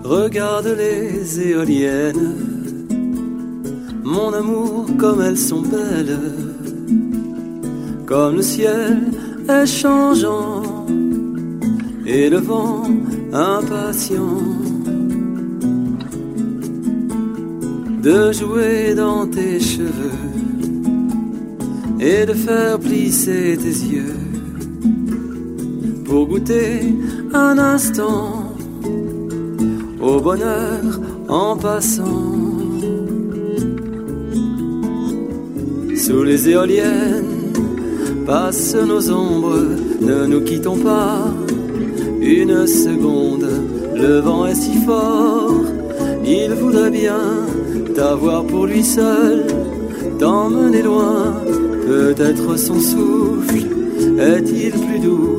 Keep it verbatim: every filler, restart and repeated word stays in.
Regarde les éoliennes, mon amour, comme elles sont belles, comme le ciel est changeant et le vent impatient de jouer dans tes cheveux et de faire plisser tes yeux pour goûter un instant au bonheur en passant. Sous les éoliennes passent nos ombres, ne nous quittons pas une seconde. Le vent est si fort, il voudrait bien t'avoir pour lui seul, t'emmener loin. Peut-être son souffle est-il plus doux